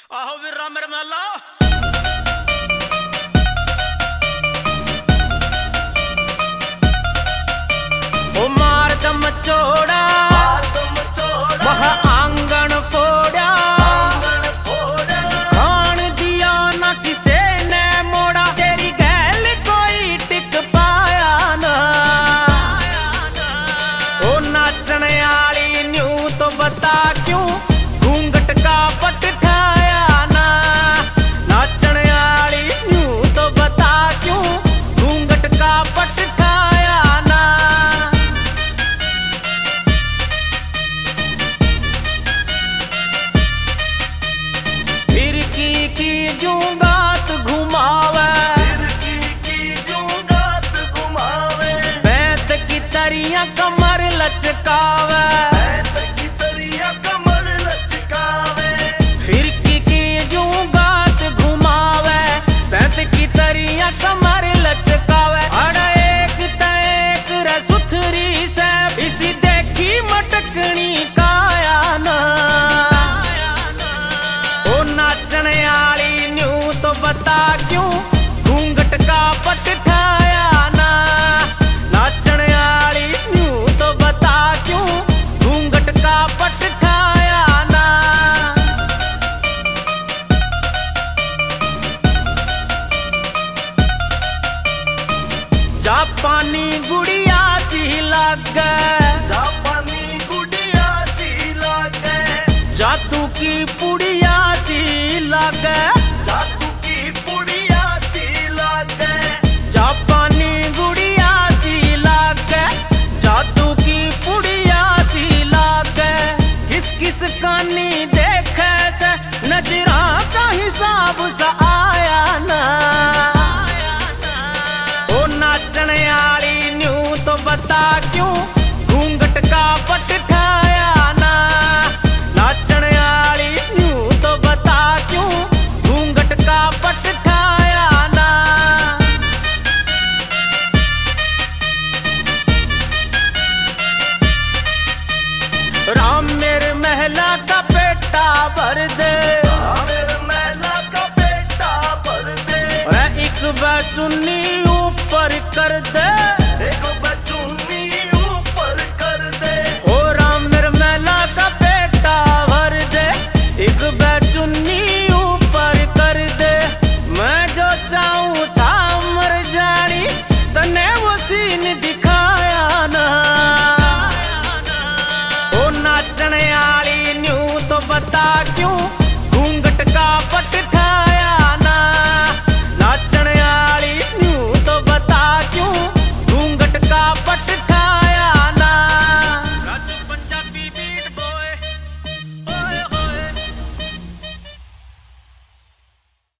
आहो वीरा मेरे मेला ओ मार दम चोड़ा वह आंगन फोड़ा खान दिया ना किसे ने मोड़ा तेरी गैल कोई टिक पाया ना ओ नाचन आली न्यू तो बता क्यों घूंघट का पट ठाया ना नाचन आली न्यू तो बता क्यों घूंघट का पट ठाया ना फिरकी की जूंगात घुमावे बैत की तरिया कमर लचकावे फिरकी की जूंगात घुमावे बैत की तरिया कमर लचकावे अड़ एक तैक रसुथरी से इसी देखी मटकनी काया ना ओ नाचने आली न्यू तो बता क्यों घूंघट का पट ठाया ना नाचने आली न्यू तो बता क्यों घूंघट का पट ठाया ना जापानी गुड़िया सी लागे जादू की पुड़िया सी लागे जापानी गुड़िया सी लागे जादू की पुड़िया सी लागे किस किस कानी देखे से नजरा का हिसाब सा आया ना ओ नाचने आली न्यू तो बता क्यों घूंघट का पट ठाया ना नाचने आली न्यू तो बता क्यों घूंघट का पट ठाया ना राम मेरे महला का पेटा भर दे एक बार चुन्नी ऊपर कर दे